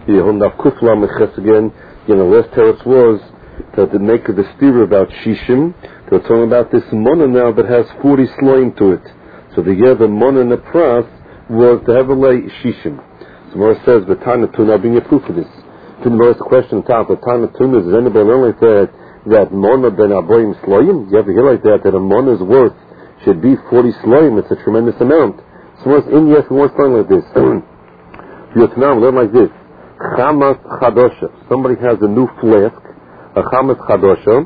Yehondav Kufla Meches again. Last teretz was that the make of the steer about Shishim. They're talking about this Mona now that has 40 sloim to it. So the year the Mona and the Pras was the Hevelei Shishim. So Mora says, the Tanatun, I'll bring you proof of this. To the first question, top, the Tanatun is anybody learn like that Mona ben Aboyim sloim? You ever hear like that a Mona's worth should be 40 sloim? It's a tremendous amount. So what's in yes, we want to learn like this. Vietnam, learn like this. Chamas Chadosha. Somebody has a new flask, a Chamas Chadosha.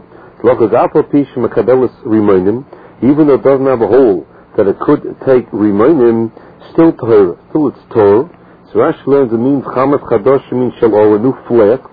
Even though it doesn't have a hole that it could take Rimonim, still Torah, still it's Torah. So Rashi learns it means Chamas Chadosha means Shalom, a new flask.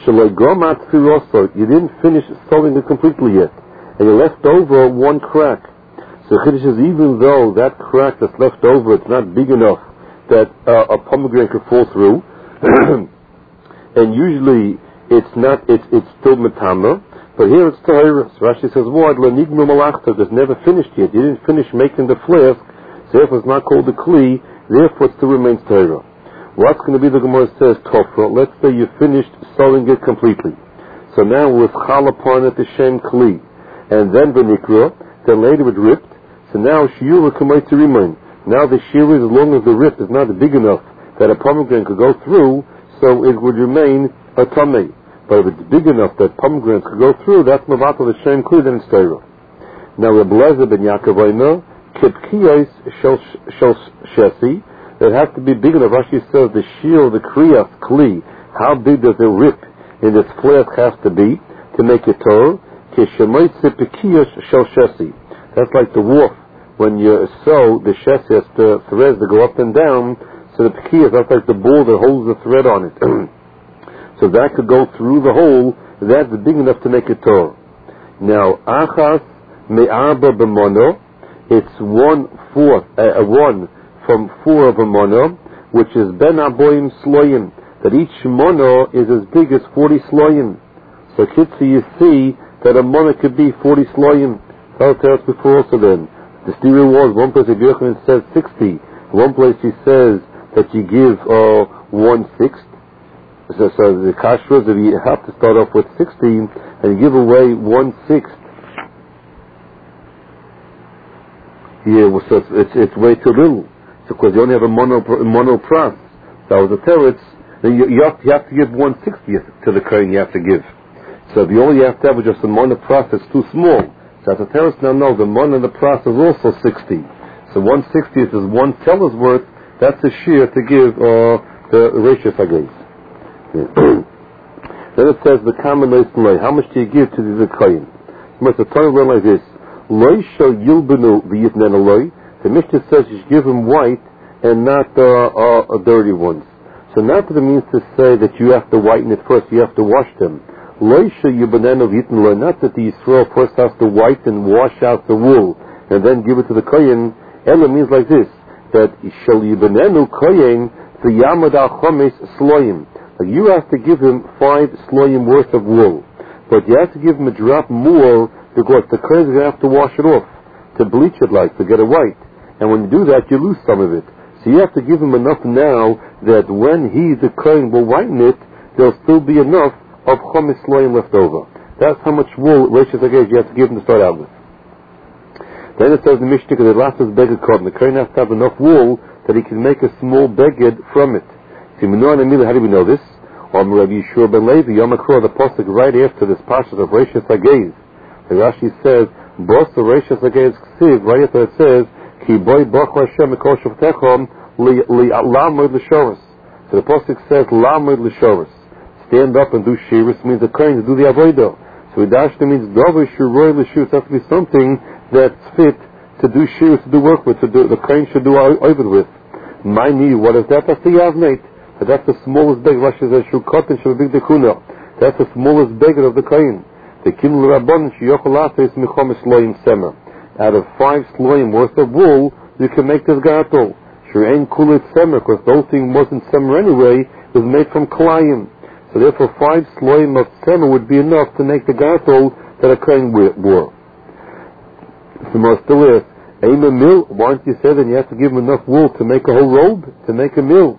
You didn't finish sewing it completely yet, and you left over one crack. So Chiddush is even though that crack that's left over, it's not big enough that a pomegranate could fall through, and usually it's still metama, but here it's Torah. So Rashi says, "What lenignu malachta? It's never finished yet. You didn't finish making the flask, so therefore it's not called the kli. Therefore it still remains Torah." What's going to be the Gemara says Tofra? Let's say you finished sewing it completely. So now with chal upon it the shem kli, and then v'nikra, then later it ripped. So now shiura kamay to remain. Now the shiura, as long as the rip is not big enough that a pomegranate could go through, so it would remain a tamei. But if it's big enough that pomegranates could go through, that's mavatal the shem kli, then it's Torah. Now Reb Lezer ben Yaakov Omer, kipkiyos shel shesi. It has to be big enough. Rashi says the shield, the kriyas, kli, how big does the rip in this flask have to be to make it Torah? That's like the warp. When you sew, the shesi has the threads that go up and down, so the pekiyas, that's like the ball that holds the thread on it. So that could go through the hole, that's big enough to make it Torah. Now, achas me'arba b'mono, it's 1/4, from 4 of a mono, which is ben aboyim sloyim, that each mono is as big as 40 sloyim. So kitzi, you see that a mono could be 40 sloyim. I'll tell us before also then. The theory was, one place Rabbi Yochanan says 60, one place he says that you give 1/6. So the kashrus, if you have to start off with 16 and you give away 1/6, so it's way too little. Because you only have a mono pras. So the teretz, you have to give 1/60th to the kohen. You have to give. So if you only have to have just a mono pras, it's too small. So the teretz now know the mono and the pras is also 60. So 1/60th is 1 teller's worth. That's a shear to give the ratios again. Then it says the common loy. How much do you give to the kohen? You must have told him like this: loy shel yilbenu v'yitnen loy. The Mishnah says you should give them white and not dirty ones. So not that it means to say that you have to whiten it first, you have to wash them. Not that the Yisrael first has to whiten, wash out the wool, and then give it to the kohen. Ella means like this, that shall yibanenu kohen the yamad al chomes sloyim. Like you have to give him 5 sloyim worth of wool, but you have to give him a drop more because the kohen is going to have to wash it off, to bleach it like, to get it white. And when you do that, you lose some of it. So you have to give him enough now that when the kohen will whiten it, there'll still be enough of chomis sloyim left over. That's how much wool, ratios you have to give him to start out with. Then it says in the Mishnah, the last is beged cotton. The kohen has to have enough wool that he can make a small beged from it. So how do we know this? Rabbi Yeshua ben Levi, Yom HaKror, the pasuk right after this pasuk of Reishis Hageiz. The Rashi says, Bos the Reishis Hageiz ksiv, right after it says, Ki boy bach Hashem ekol shavtechom lamud l'shoros. So the pasuk says lamud l'shoros. Stand up and do shiris means the kohen to do the avodah. So Hidashta means davar shuroi l'shus has to be something that's fit to do shiris, to do work with, the kohen should do over with. My knee, what is that? That's the yavnate. But that's the smallest beg. Rashi says shukotin shavik dekuna. That's the smallest beggar of the kohen. The kimul rabban shiyochol is michomis loyim semer. Out of 5 sloim worth of wool, you can make this gartel. Shurein kulit semer, because the whole thing wasn't semer anyway, it was made from klayim. So therefore 5 sloim of semer would be enough to make the gartel that a kohen wore. So more still is, aim a mill, why don't you say that you have to give him enough wool to make a whole robe, to make a mill?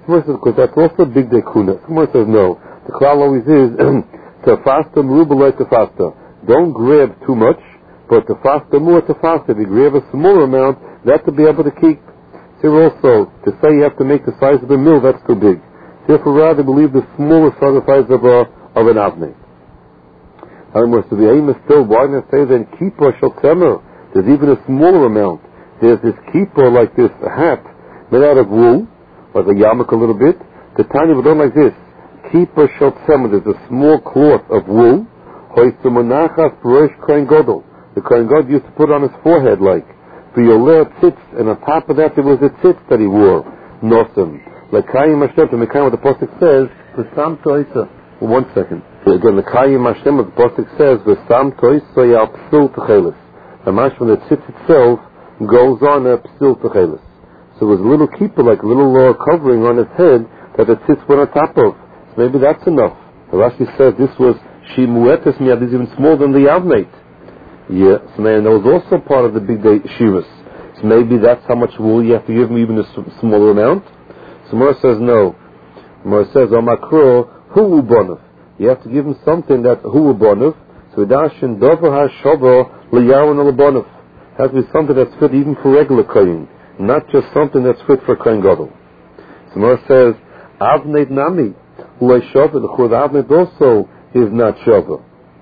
Someone says, because that's also big day kuna. Someone says, no. The klal always is, tefasta merubah tefasta. Don't grab too much, but tefasta more tefasta. If you grab a small amount, that's to be able to keep. Here also, to say you have to make the size of a mill, that's too big. Therefore, rather believe the smallest size of an avnei. So the aim is still, why not say then kippah shel temer? There's even a smaller amount. There's this kippah like this, a hat, made out of wool, like a yarmulke a little bit. The tiny one like this. Kippah shel temer, there's a small cloth of wool. Hoistumonachas b'rosh kohen gadol. The kohen gadol used to put on his forehead like. V'yoleh tzitz, and on top of that there was a tzitz that he wore. Nosim. L'kayim Hashem, to make what the pasuk says, v'sam toisa. 1 second. Again, l'kayim Hashem, what the pasuk says, v'sam toisa yal psil techelis. The mash when the tzitz itself goes on a psil techelis. So it was a little keeper, like a little covering on his head that the tzitz went on top of. So maybe that's enough. The Rashi says this was shimuetes miyad, is even smaller than the avneit. Yeah, so man, that was also part of the big day shivas. So maybe that's how much wool you have to give him, even a smaller amount. So Mora says no. Mora says, Omakro, hu ubonav. You have to give him something that's hu ubonav. So Vidashin dover ha-shobo liyaron al-ubonav. Has to be something that's fit even for regular kohen, not just something that's fit for kohen gadol. So Mora says, avneit nami, ulay shova, the chur avneit also is not shova.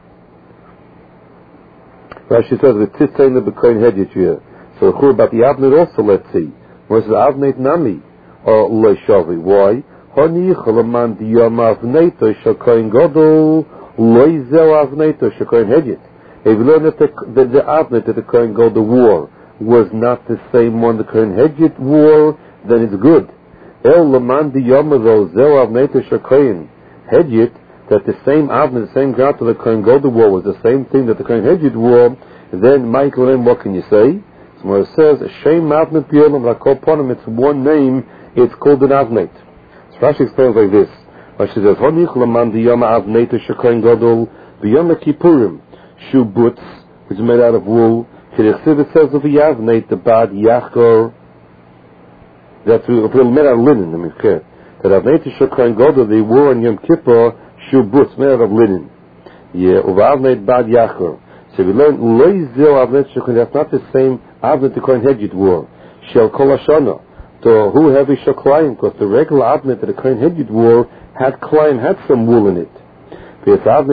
Rashi says the tzitzayin b'kohen hedyet here. So the chur about the avneit also, let's see. Whereas the avneit nami or loy shavi. Why? Hanichol aman diyam avneito shakohen gadol loy zeu avneito shakohen hedyet. If you learn that the avneit that the kohen gadol wore was not the same one the kohen hedyet wore, then it's good. El laman diyam though zeu avneito shakohen hedyet, that the same avnei, the same garter the kohen gadol wore was the same thing that the kohen hedyet wore, then Michael, what can you say? So it says, Shem avnei p'yolam lakol ponim, it's one name, it's called an avneit. So Rashi explains like this. Rashi says, Honich laman diyam avneit shekohen gadol b'yom kippurim shu butz, which is made out of wool. K'dichsiv, it says of the avneit the bad yachor, that's made out of linen. I mean, okay. That avneit shekohen gadol they wore on Yom Kippur shu butz, made out of linen. Yeah, uva avneit bad yachor. So we learn loy zeu avneit shekohen, that's not the same avneit the kohen hedyet wore. Shel kol hashana. So who heavy shaklayim? Because the regular avneit that the kohen hedyet wore had klayim, had some wool in it. Therefore,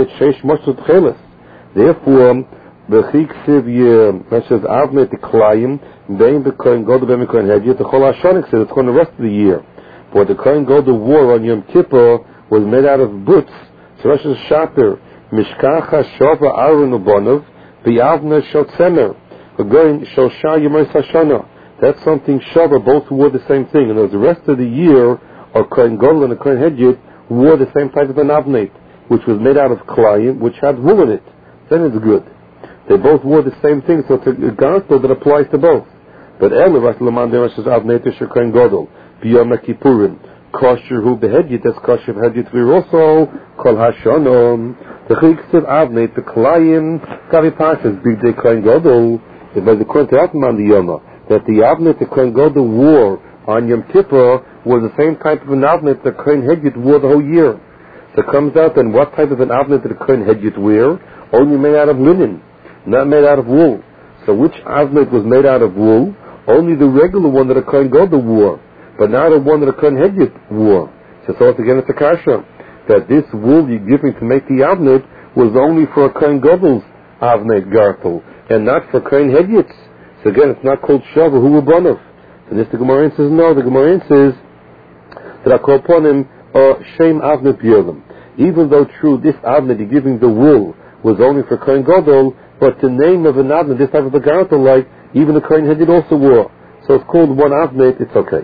the chiksiv that says avneit the klayim bein the kohen gadol bein the kohen hedyet the chol hashanik says it's going the rest of the year. But the kohen gadol wore on Yom Kippur was made out of boots. So Rosh Hashanah mishkacha shova aron ubonov v'avnei shel tzemer again shel shah yomos hashana. That's something shava, both wore the same thing. And the rest of the year, a kohen gadol and a kohen hedyet wore the same type of an avneit, which was made out of klayim, which had wool in it. Then it's good. They both wore the same thing, so it's a gospel that applies to both. But Elu Rashi Laman Derash says avneit shekohen gadol b'yom kippurim kosher hu behedyet, that's kosher behedyet. We're also kol hashanom the chiksiv avneit the klayim gavi pashas big day kohen gadol. If by the according to Atman the Yoma, that the avneit the kohen gadol wore on Yom Kippur was the same type of an avneit the kohen hedyet wore the whole year. So it comes out then what type of an avneit did the kohen hedyet wear? Only made out of linen, not made out of wool. So which avneit was made out of wool? Only the regular one that a kohen gadol wore, but not the one that a kohen hedyet wore. So again it's a kasha that this wool you're giving to make the avneit was only for a kohen gadol's avneit gartel and not for kohen hedyet's. So again, it's not called Shava, who Ubonov. So this the Gemara says, no, the Gemara says that I call upon him Shem Avnei P'yolam. Even though true, this Avnei, giving the wool, was only for Kohen Gadol, but the name of an Avnei, this type of a gartel, like, even the Kohen hedyet also wore. So it's called one Avnei, it's okay.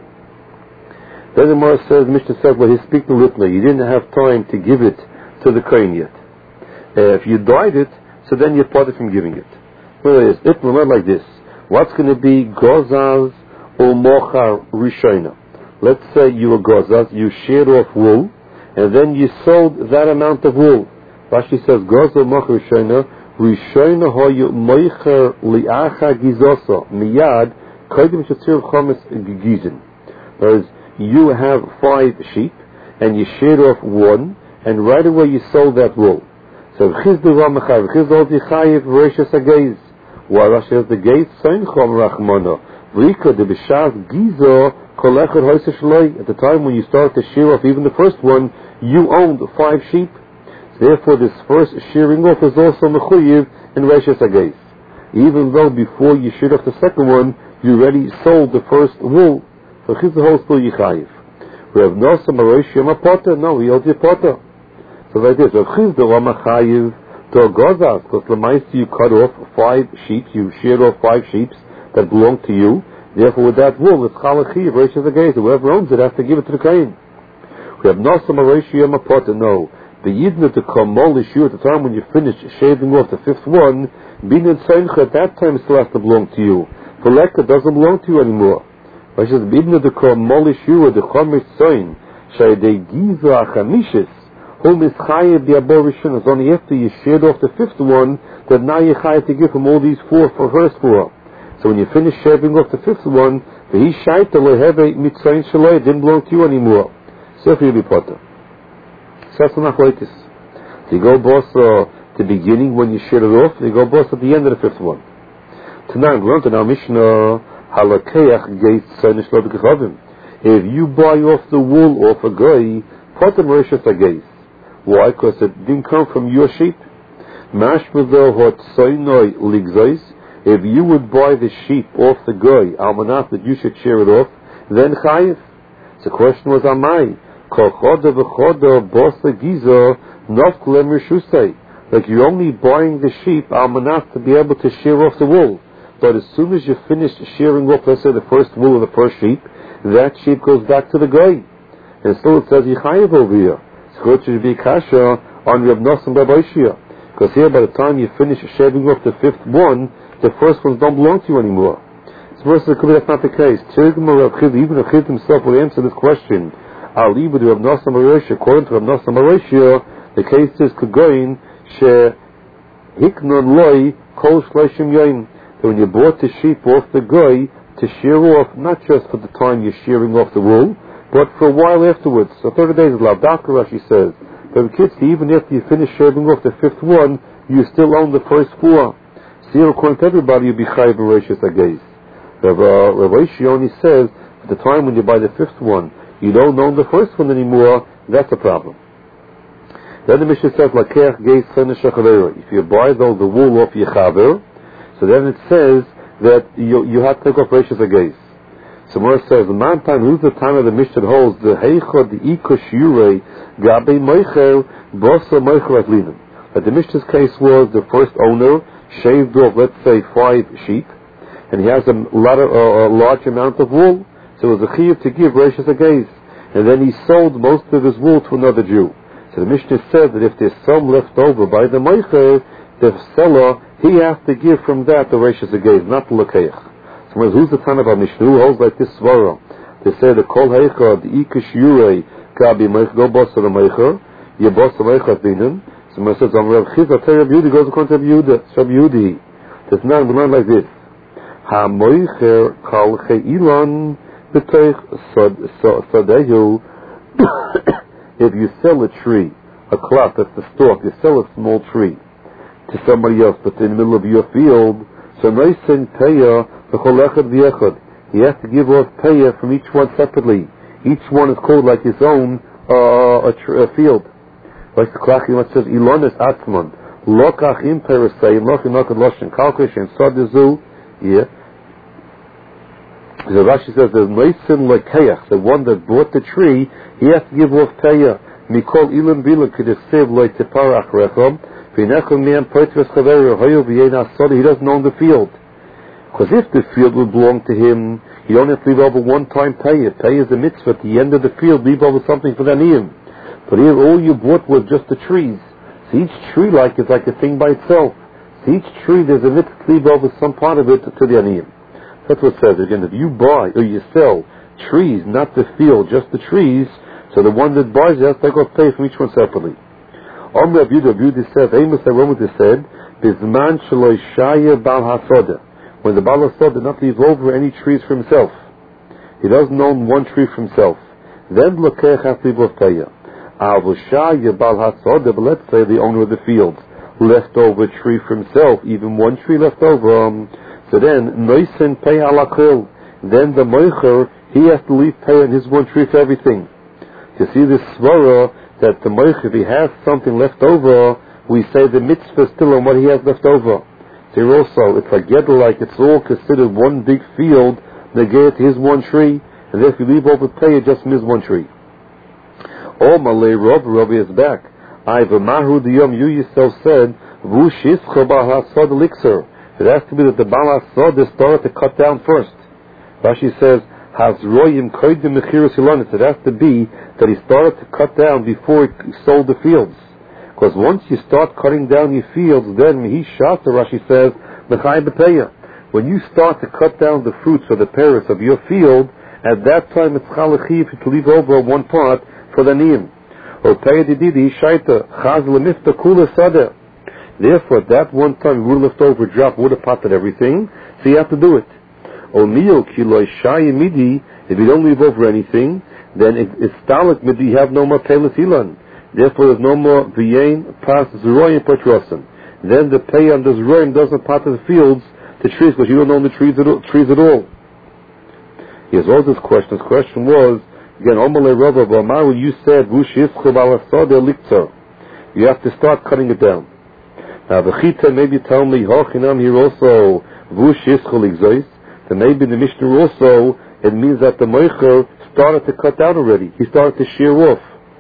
Then the Gemara says, Mishnah says, well, he speak the Litna, you didn't have time to give it to the Kohen yet. If you died it, so then you're parted from giving it. Well, it is, it will not like this. What's going to be gozaz or mochar rishona? Let's say you were gozaz, you shared off wool, and then you sold that amount of wool. Rashi says gozaz mochar rishona hoyu moicher liacha gizoso miyad kodim shetzir chomes gigizin. Whereas you have 5 sheep, and you sheared off one, and right away you sold that wool. So Chizdu Ramachav, Chizdu Chayiv Rishas Ageiz. While Rashi has the gate, Seinchom Rachmana, Rika de Bishav Gizo, Kolechad Hoysa Shloi. At the time when you start to shear off even the first one, you owned 5 sheep. So therefore, this first shearing off is also Mechuyiv in Rishas Ageiz. Even though before you sheared off the second one, you already sold the first wool. So Chizdu Hol still Yichayiv. We have Nosa Marosh Yama Potter. No, he owed you Potter. So like this, Rav Chizda Ramachayiv to Gozas, because Lamaisi you cut off 5 sheep, you sheared off 5 sheep that belong to you. Therefore, with that wool, it's Chalachiv, Rishas Ageiz. Whoever owns it has to give it to the Kain. We have Nosa Marosh Yama Potter. No, the Yidna to come Mol Issue at the time when you finish shaving off the 5th one, being in Seincha at that time still has to belong to you. For Lekka doesn't belong to you anymore. Rashi says, Yidna to come Mol Issue the Chomer Soin, Shaydei Giza Chamishis. Only after you sheared off the 5th one that now you chayav to give him all these 4 for first 4. So when you finish shaving off the 5th one, he shaita leheve mitzayin shaloi, it didn't belong to you anymore. So if you be potter. So that's not like this. So you go boss the beginning when you sheared it off, you go boss at the end of the 5th one. Tonight we learned in our Mishnah halakeach geit tzayin shaloi b'kechavim. If you buy off the wool off a guy, potter Rishas Ageiz. Why? Because it didn't come from your sheep. If you would buy the sheep off the guy, almanach, that you should shear it off, then chayiv. So the question was, amai? Like you're only buying the sheep, almanach, to be able to shear off the wool. But as soon as you finish shearing off, let's say the first wool of the first sheep, that sheep goes back to the guy. And still it says yichayiv over here. It should be kasha on Reb Nosson Babaishia, because here by the time you finish shaving off the 5th one, the first ones don't belong to you anymore. So first of all, that's not the case. Even Reb Chid himself would answer this question. Ali with Reb Nosson Babaishia, according to Reb Nosson Babaishia, the case is Kugoin she hiknon loy kol shleishim yoim. That when you bought the sheep off the guy to shear off, not just for the time you're shearing off the wool, but for a while afterwards. So 30 days is Lavdaka, Rashi says. But the kids, even after you finish shaving off the 5th one, you still own the first 4. So here, according to everybody, you'll be chayiv Rishas Ageiz. Rav Ashi only says, at the time when you buy the 5th one, you don't own the first one anymore, that's a problem. Then the Mishnah says, Lakeach Geiz Chena Shachavera. If you buy, though, the wool off your chaver, so then it says that you have to take off Rishas Ageiz. So Mora says, the man time, who's the time of the Mishnah holds, the heichod, the ikosh yurei, gabe moicher, bosa moicher at linen. But the Mishnah's case was the first owner shaved off, let's say, 5 sheep, and he has a large amount of wool, so it was a chiyuv to give Rishas Ageiz. And then he sold most of his wool to another Jew. So the Mishnah said that if there's some left over by the moicher, the seller, he has to give from that the Rishas Ageiz, not the lakeach. Who's the time of our Mishnah? Who holds like this svara? They say the kol heichad, the ikosh yurei, kabi meich, go boss of the meicher, ye boss of meichat dinim. So when it says, Rav Chizda, tell Rav Yehudi, goes according to Rav Yehudi. There's none, we learn like this. Ha moicher kal cheilan, b'teich sadehu. If you sell a tree, a cloth, that's the stalk, you sell a small tree to somebody else, but in the middle of your field, so noisen peya, he has to give off payah from each one separately. Each one is called like his own a field. Like the Klachim says, Ilonis Atzman, Lokachim Perasei, Lochin Lokad Loshin Kalkish, and Sadizu. Yeah. So Rashi says, there's Noisin Lekeach, the one that bought the tree, he has to give off payah. Mikol Ilan Bila Kidesiv Loi Tiparach Rechom, Vinechom Mian Poitves Chaveru, Hoyo Viena Sodi, he doesn't own the field. Because if the field would belong to him, you don't have to leave over one-time payah. Payah is a mitzvah. At the end of the field, leave over something for the aniyim. But here, all you bought was just the trees. So each tree is like a thing by itself. So each tree, there's a mitzvah to leave over some part of it to the aniyim. That's what it says. Again, if you buy or you sell trees, not the field, just the trees, so the one that buys it has to take off pay from each one separately. Rav Yehudi said, Amos Aromatis said, Bizman Shaloi Shaya Bal HaSoda. When the Baal HaSod did not leave over any trees for himself. He doesn't own one tree for himself. then Lokech has to leave off Payah. But let's say the owner of the field left over a tree for himself, even one tree left over, so then Noisen Payah Alakil, then the Moicher, he has to leave Payah in his one tree for everything. You see this svara that the Moicher, if he has something left over, we say the mitzvah is still on what he has left over. So here also, it's like it's all considered one big field, negate his one tree, and if you leave over Payah, just from his one tree. Oh, Malay Rabbi is back. Mahu Diyom, you yourself said, Vushishcho Baal HaSod Elixir. It has to be that the Baal HaSod started to cut down first. Rashi says, Hazroyim Koidim Mechiros Ilanis. It has to be that he started to cut down before he sold the fields. Because once you start cutting down your fields, then Mihi Shata, Rashi says, Mechai B'Peyah. When you start to cut down the fruits or the pears of your field, at that time it's Chalachiv to leave over one part for the Niyim. Therefore, at that one time, you would have left over, drop, would have potted everything, so you have to do it. If you don't leave over anything, then it's stalik midi, you have no more pelas ilan. Therefore, there's no more v'yein, pas, zeroyim, patrosim. Then the pay on the zeroyim doesn't pot the fields, the trees, because you don't own the trees at all. Here's all this question. His question was, again, Omalei Rabba Bamaru, you said, you have to start cutting it down. Now, the Chita, maybe tell me, Hochinam here also, then maybe the Mishnah also, it means that the Moicher started to cut down already. He started to shear off.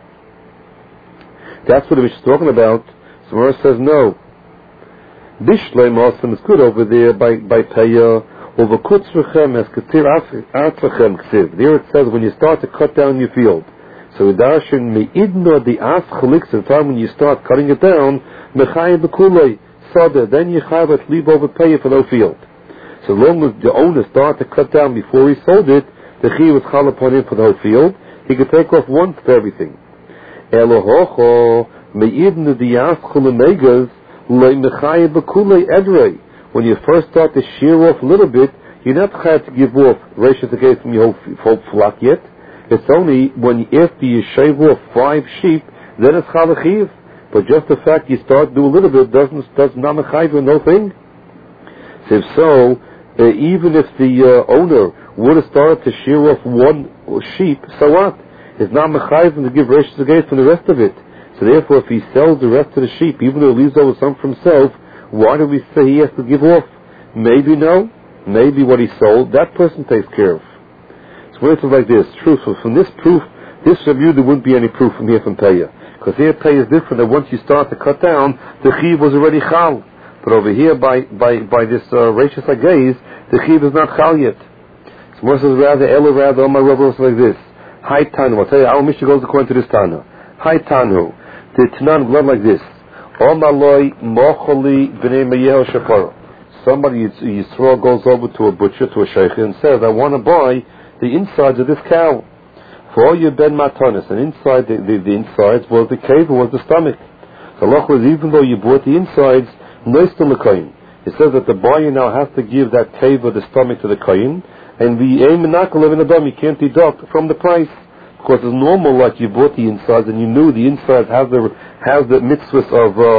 That's what the Mishnah is talking about. So Mara says no. Bishlei Masim is good over there by Payah. Over Kutzrechem as Ketir Artzachem Ksiv. There it says when you start to cut down your field. So Darshan Meidno the Aschalix, the time when you start cutting it down, Mechayim Bekulei Sada, then you have to leave over Payah for no field. So long as the owner started to cut down before he sold it, the Chi was chal upon him for the whole field. He could take off once for everything. Elohocho Meidno the Aschalemegas Le Mechayim Bekulei Edrei. When you first start to shear off a little bit, you're not going to give off ratios against from your whole flock yet. It's only when after you shave off 5 sheep, then it's chalachiv. But just the fact you start to do a little bit does not mechayiv no thing. So if so, even if the owner would have started to shear off 1 sheep, so what? It's not mechayiv to give ratios against from the rest of it. So therefore, if he sells the rest of the sheep, even though he leaves over some for himself, why do we say he has to give off? Maybe no. Maybe what he sold, that person takes care of. So it's like this. Truthful. From this proof, this review, there wouldn't be any proof from here from Payah. Because here Payah is different. That once you start to cut down, the chiv was already chal. But over here, by this ratios agaze, the chiv is not chal yet. So more says rather, my Rabbi was like this. Hi Tanu. I'll tell you, our Mishnah goes according to this Tanu. Hi Tanu. The Tanan blood like this. Somebody Yisrael goes over to a butcher, to a sheikh, and says, I want to buy the insides of this cow. For all your ben matanis, and inside the insides was the cave, was the stomach. So Allah was, even though you bought the insides, it says that the buyer now has to give that cave or the stomach to the kohen, and the aim in Adam, you can't deduct from the price. Because it's normal, like you bought the insides and you knew the insides has the mitzvah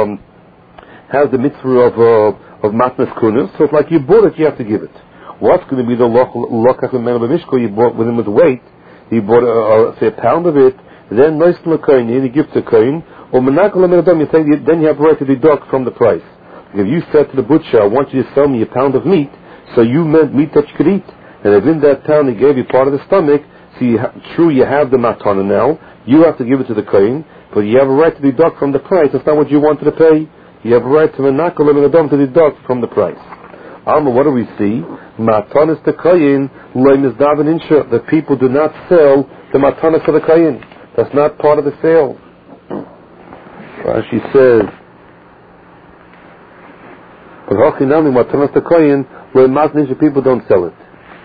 of matnas kunas. So it's like you bought it, you have to give it. What's going to be the lokach b'mishko? You bought with him with weight. You bought say a pound of it. Then nice to the kohen, and you give to the kohen. Or menakol adam, you say then you have the right to deduct from the price. If you said to the butcher, I want you to sell me a pound of meat, so you meant meat that you could eat, and if in that pound he gave you part of the stomach. So you have the matana now. You have to give it to the kohen, but you have a right to deduct from the price. That's not what you wanted to pay. You have a right to menakol and adam to deduct from the price. Alma, what do we see? Matanas to kohen loy mizdaven insha. The people do not sell the matanas to the kohen. That's not part of the sale. Rashi says, but hochinami matanas to kohen loy mizdaven insha. People don't sell it.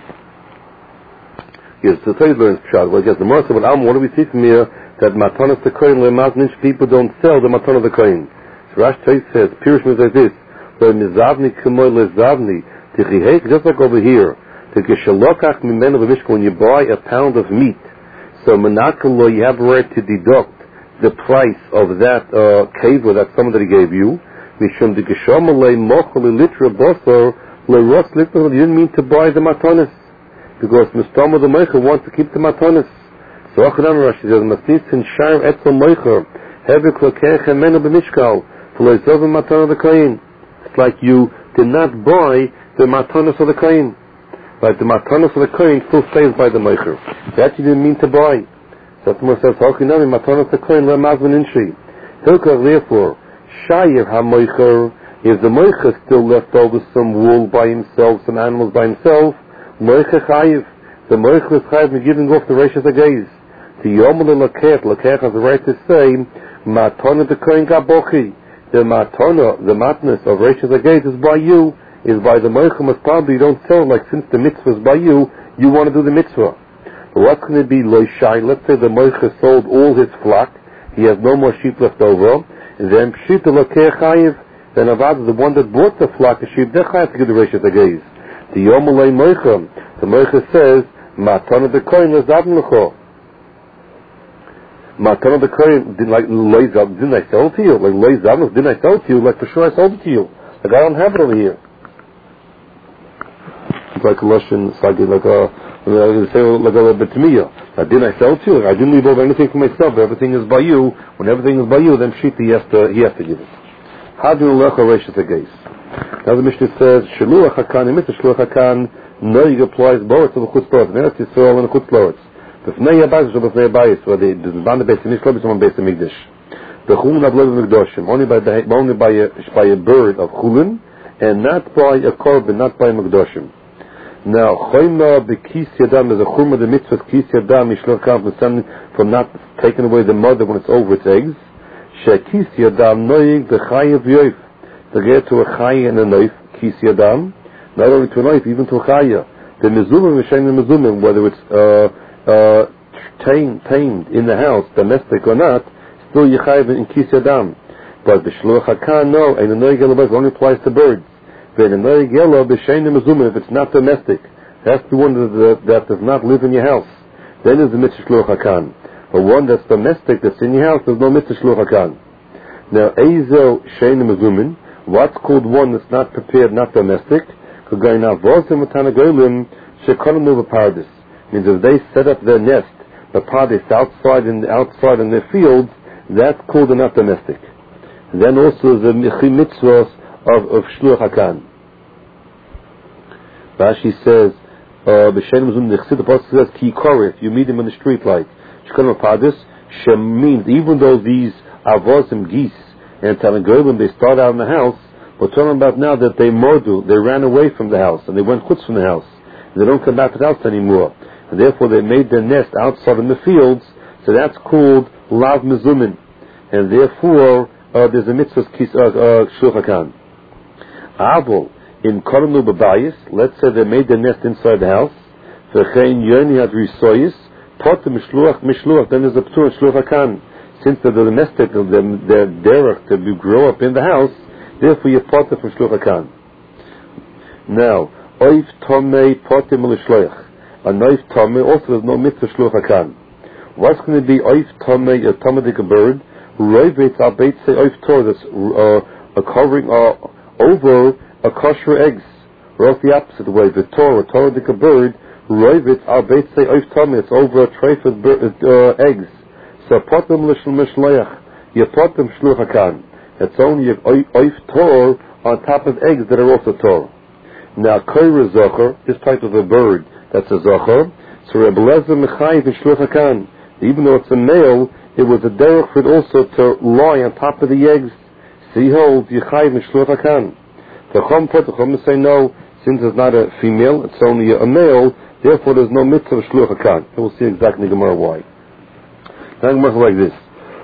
Yes, to tell you the Pshat, well, I guess the Martha, but what do we see from here? That Matanas the Kohen, Lemaznish, people don't sell the Matana of the Kohen. So Rashi says, Pirish means like this, Lemizavni Kemoy Lezavni, just like over here, when you buy a pound of meat, So menakelo, you have a right to deduct the price of that keva, that someone that he gave you. Mishum de geshamalei mochel litra bosor leros litra. You didn't mean to buy the matanis, because Mistama the Meicher wants to keep the matanis. So Achanan Rashi says, Masnitzin Shar Etzel Meicher Hevik Lokech Emenu B'Mishkal V'Loizov Matana the Kain. It's like you did not buy the matanis of the Kain. But the matanis of the Kain still stays by the Meicher. That you didn't mean to buy. So Tumor says, Hakinami matanis the Kain Ramazman Inshi. Hilkach, therefore, Shayir HaMeicher, if the Meicher still left over some wool by himself, some animals by himself, Meicher Chayiv, the Meicher is Chayiv me giving off the Reishas Ageiz. The Yomel Lakech has the right to say, Matana the Kohen Gabochi. The Matana, the matness of Reishas Ageiz is by you, is by the Meicher Mastabli. You don't sell, like since the mitzvah is by you, you want to do the mitzvah. But what's going to be Lo Shai? Let's say the Meicher sold all his flock, he has no more sheep left over, then Pshita Lakech Chayiv, then Avad, the one that bought the flock of sheep, they're Chayiv to give the Reishas Ageiz. The Yomalei Meicher, the Meicher says, Matana the Kohen Lazavn Lecho. Matana the Kohen, didn't I sell it to you? Like Leizavn, didn't I sell it to you? Like for sure I sold it to you. Like I don't have it over here. It's like a Russian, it's like a Betmiya. Didn't I sell it to you? I didn't leave over anything for myself. Everything is by you. When everything is by you, then Shita he has to give it. How do you lecha Reishas Ageiz? Now the Mishnah says, Shaluach HaKan, and Mr. Shaluach HaKan, Noig applies both to the Chutz Loretz, and Eretz Yisrael and the Chutz Loretz. B'fnei Abayis, or B'fnei Abayis, where they ban the Beis Hamikdash, Lobis on Beis Hamikdash. The Chulin of Lobis Mikdashim, only by a bird of Chulin, and not by a korban, not by a Mikdashim. Now, Choyma B'kis Yadam, there's a Churma, the mitzvah Kis Yadam, Yishloch HaKan, from not taking away the mother when it's over its eggs. Shekis Yadam, Noig, the Chayev Yoif. To get to a chaya and a knife, kis yadam, not only to a knife, even to a chaya. The mezumim, mezumim, whether it's tamed in the house, domestic or not, still yechayiv in kis yadam. But the shluach hakan, no, and the noig yellow only applies to birds. Then the noig yellow, b'shein mezumim, if it's not domestic, that's the one that does not live in your house. Then is the mitzvah shluach hakan. But one that's domestic, that's in your house, there's no mitzvah shluach hakan. Now, ezel shein mezumin. What's called one that's not prepared, not domestic? Means if they set up their nest, the paradis outside in their fields, that's called a not domestic. Then also the mitzvahs of shluach hakan. Rashi says, the Apostle says, ki korif, you meet him in the street light. Shkolim paradis, shem means even though these avozim geese and Tanagurlim, they start out in the house, but talking about now that they ran away from the house, and they went chutz from the house. They don't come back to the house anymore. And therefore they made their nest outside in the fields, so that's called lav mezumin. And therefore, there's a mitzvah shluach hakan. Avol, in kornu b'bayis, let's say they made their nest inside the house, v'chein yoni had risoyis, potem mishluach, then there's a p'tur shluach hakan. Since they're domestic, they're derech to grow up in the house, therefore you're potter from shluach hakan. Now, oif tomei potter l'shloach. A oif tomei also there's no mitzvah shluach hakan. What's going to be oif tomei, a tomadik bird? Roivet al beit say oif tor, that's a covering over a kosher eggs. Or else the opposite way, the tor, a tomadik bird, roivet al beit say oif tomei, it's over a tray of eggs. So potem l'shloach, you potem shluach hakan. It's only oif tor on top of eggs that are also tor. Now koira zocher, this type of a bird that's a zocher, so Reb Eliezer mechayiv in shluach hakan. Even though it's a male, it was a derech for it also to lie on top of the eggs. So he holds yechayiv in shluach hakan. The Chum say no, since it's not a female, it's only a male, therefore there's no mitzvah of shluach hakan. And we'll see exactly Gemara why. Like this.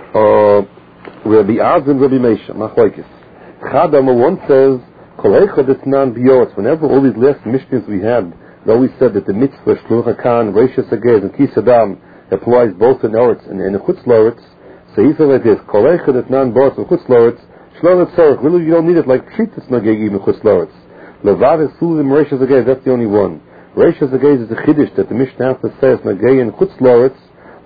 Rabbi Azim, Rabbi Meisha, Machlaikis. Chadam one says, Kol Heichad Etnan Biyotz. Whenever all these last mishnahs we had, they always said that the mitzvah shluach hakan, Reishas Ageiz, and Kis Adam applies both in Oretz and in the Chutz Loretz. So he said like this: Kol Heichad Etnan Biyotz and Chutz Loretz. Shlomet Tzarech. Really, you don't need it like Pshitas Nageg even Chutz Loretz. Levad is Sulim Reishas Ageiz. That's the only one. Reishas Ageiz is a chiddush that the Mishnah has to say is Nageg in Chutz Loretz.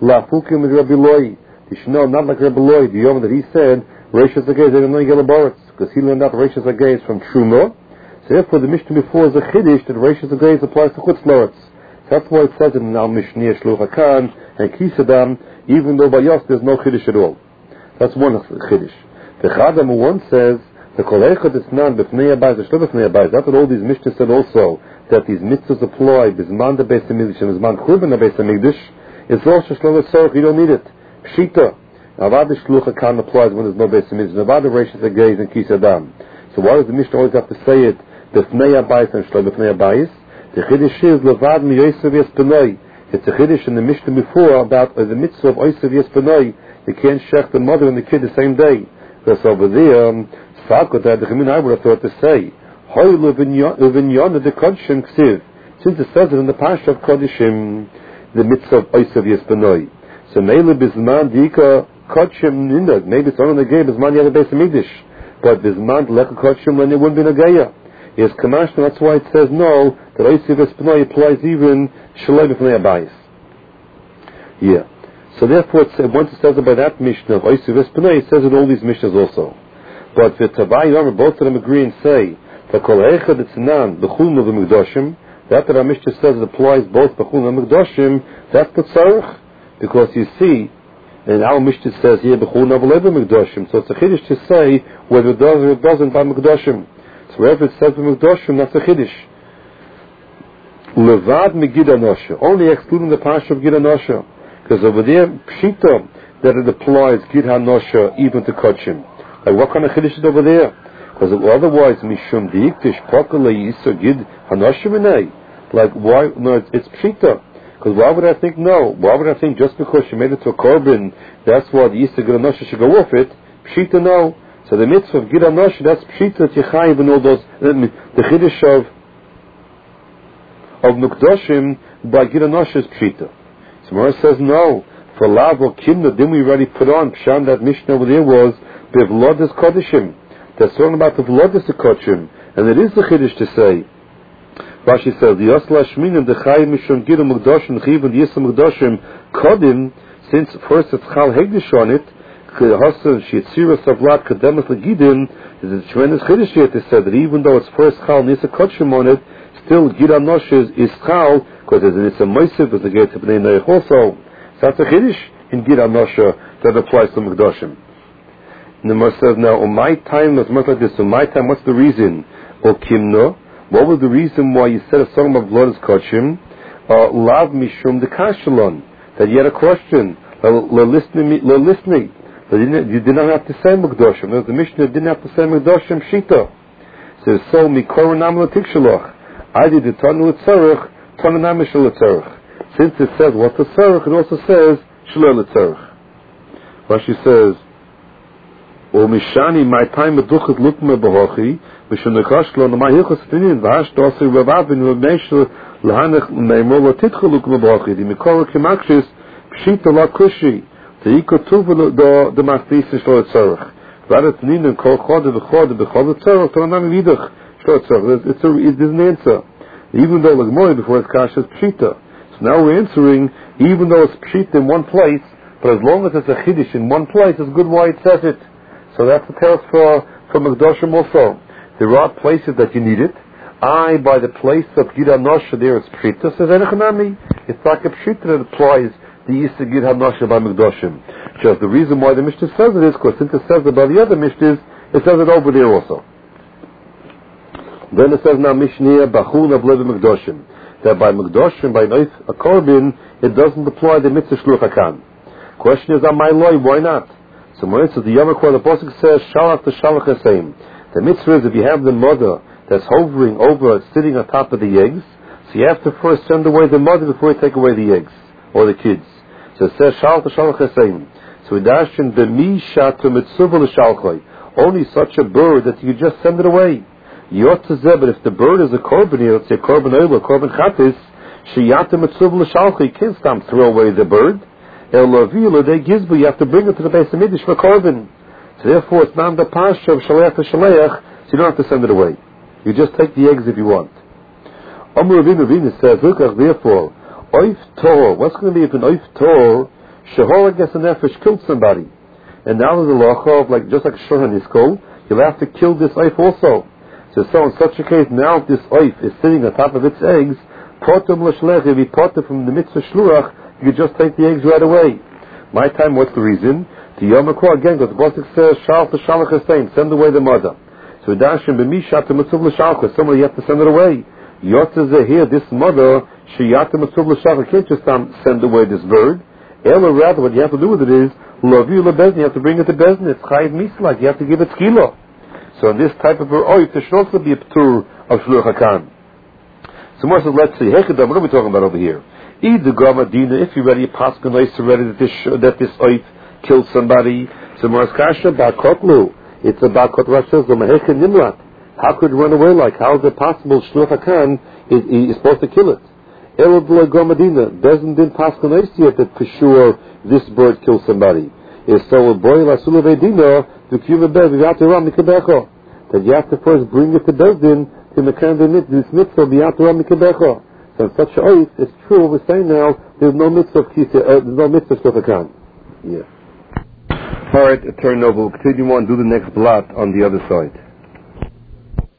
La Fukim with Rabbi Loi. You should know, not like Rabbi Loi, the Yom that he said, Reishas Agayz, they don't know Yellow Boritz, because he learned out Reishas Agayz from Truma. So therefore, the Mishnah before is a Chiddush that Reishas Agayz applies to Chutz Loretz. That's why it says in Al Mishneh Shluch HaKan and Kisadam, even though by Yos there's no Chiddush at all. That's one Chiddush. The Chadam one says, the Kol Echad Isnan B'fnei Abayz, the Shlo B'fnei Abayz. That's what all these Mishnahs said also, that these mitzvahs apply, Bizman the Beis HaMikdash and Bizman Churban the Beis HaMikdash. It's also Shlo Tzorach, you don't need it. Pshita. Avad Shluch HaKan applies when there's no Beis HaMikdash. Avad Reishas Agayz and Kisadam. So why does the Mishnah always have to say it, B'fnei Abayz and Shlo B'fnei Abayz? The Chiddush is Levad Mi Yosef Yes Benoi. It's a Chiddush in the Mishnah before about the mitzvah of Yosef Yes Benoi. You can't shech the mother and the kid the same day. Because over there, Sakota, the Chemin I would have thought to say, Hoy Levinyon the Kodshim Ksiv. Since it says it in the Parsha of Kodshim, the mitzvah of Yosef Yes Benoi. So Meile Bizman Dika Kodshim Nindag. Maybe it's only the game Bizman Yad Beis HaMikdash. But Bizman Leka Kodshim when it wouldn't be Nagaya. Yes, Kamashna, that's why it says no, that Yosef Yes Benoi applies even Shalai B'fnei Abayis. Yeah. So therefore, once it says about that Mishnah of Yosef Yes Benoi, it says in all these Mishnahs also. But the Tabai Yomer, both of them agree and say, the Kol Echad Etzinan, the Chulm of the Mikdoshim, that our Mishnah says it applies both the Chulm and the Mikdoshim, that's the Tzarech. Because you see, and our Mishnah says here, the Chulm of the Mikdoshim, so it's a Chiddush to say whether it does or it doesn't by Mikdoshim. So wherever it says the Mikdoshim, that's a Chiddush. Levad Megid Anosha, only excluding the Parsha of Gid Anosha. Because over there, Pshita, that it applies Gid Hanosha even to Kodshim. Like what kind of Chiddush is over there? Because otherwise, Mishum Diiktish Pakala Yisa Gid Hanosha Minay. Like why? No, it's Pshita. Because why would I think no? Why would I think just because she made it to a korban, that's why the Yisa Gid Hanosha should go off it? Pshita no. So the mitzvah of Gid Hanosha, that's Pshita that you chayiv and all those, the Chiddush of Mikdoshim by Gid Hanosha is Pshita. So Mara says no. For Lav or Kimna, didn't we already put on Pshan that Mishnah over there was Bevlodis Kodeshim. That's talking about the Vlodis Kodeshim. And it is the Chiddush to say. Rashi says, the Yosla Shminim, the Chayim Mishon Gid Mikdoshim, Chiv and Yisam Mikdoshim, Kodim, since first it's Chal Hegdish on it, Hasan Shitzira Savlat Kademas Legidin, is a tremendous Chiddush here to say that even though it's first Chal Nisa Kodeshim on it, still Gid Hanosha is Chal, because it's a Moisiv, as the Gate of Bnei Noach also. So that's a Chiddush in Gid Hanosha that applies to Mikdoshim. And the Gemara says now, on my time, it's much like this. On my time, what's the reason? O Kimno, what was the reason why you said a song of blood is Kodshim? Lav Mishum the Kashalon, that you had a question. Listening. You did not have to say Mikdoshim. The Mishnah didn't have to say Mikdoshim Shita. So Mikoranam Latikshaloch. I did the Tanu L'Tzarech, Tananam Shel L'Tzarech. Since it says what's the Tzarech, it also says Shel L'Tzarech. Rashi says, O Mishani, my time Meduchet Lukme Behochi, Mishunekashlo, no my Hilchos Tinin, Vahash Dosi Ravavin, Rameshel, Lahanech, Neimola Titcha Lukme Behochi, the Mikora Kimakshis, Pshita La Kushi, the Ikotuv the Mastis Shel L'Tzarech. Rather Tinin and Kol Chode Bechode Bechode L'Tzarech, Tananam Yidach. It's an answer. Even though the Gemara before it's Kasha is Pshita. So now we're answering, even though it's Pshita in one place, but as long as it's a Chiddush in one place, it's good why it says it. So that's the tell for Mikdoshim also. There are places that you need it. By the place of Gid Hanosha there it's Pshita, says Enechanami. It's like a Pshita that applies the Yisa Gid Hanosha by Mikdoshim. Just the reason why the Mishnah says it is, because since it says it by the other Mishnahs, it says it over there also. Then it says now Mishnah Bachun of Levi Mikdoshim, that by Mikdoshim, by a korban, it doesn't apply the mitzvah Shluch HaKan. Question is, on my law, why not? So when it says the Yom HaKor, the Pasuk says Shalach to Shalach Haseim. The mitzvah is if you have the mother that's hovering over, sitting on top of the eggs, so you have to first send away the mother before you take away the eggs or the kids. So it says Shalach to Shalach Haseim. So we dash in B'mi Shatu Mitzvah L'Shalchoi, only such a bird that you just send it away. But if the bird is a korban, let's say korban oil or korban chatis, sheyata mitzvah l'shalcha, you can't stop throw away the bird. El lavila de gizbu, you have to bring it to the Beis HaMikdash for korban. So therefore, it's not the pasha of shaleach to shaleach, so you don't have to send it away. You just take the eggs if you want. Amr Ravina says, look, therefore, oif tor. What's going to be if an oif tor Shehorag Nefesh killed somebody. And now there's a law of, like, just like Shohan Iskol, you'll have to kill this oif also. So in such a case, now if this oif is sitting on top of its eggs, potum l'shlech, if he potum from the mitzvah shluach, you could just take the eggs right away. My time, what's the reason? To Yom Kippur again, because the Pasuk says, Shal to Shalach Hasein, send away the mother. So Dashim b'mishat to Mitzvah l'shalach, somebody you have to send it away. Yotzeh here, this mother, Shiyat Mitzvah l'shalach, can't just send away this bird. Ela, rather, what you have to do with it is, Lovu lebezni, you have to bring it to bezni. It's chayiv mislak, you have to give it kilo. So in this type of oif, there should also be a ptur of shluch hakan. So more says, let's see, Hekadam, what are we talking about over here? Either Gamadina, if you're ready, Paskin is ready that this oif killed somebody. So more kasha bakotlu. It's a bakot rashes the mahekad nimrat. How could it run away like? How is it possible shluch hakan is supposed to kill it? Elad Gamadina doesn't din Paskin yet that for sure this bird killed somebody. Is so a boy la sulavedina to kiva bed without the ram mikabecho. That you have to first bring it to Bezdin to mekan this mitzvah without the ram mikabecho. So in such a oath, it's true. We're saying now there's no mitzvah of there's no mitzvah of shluchakan. Yeah. All right, turn over. We'll continue on. Do the next blot on the other side.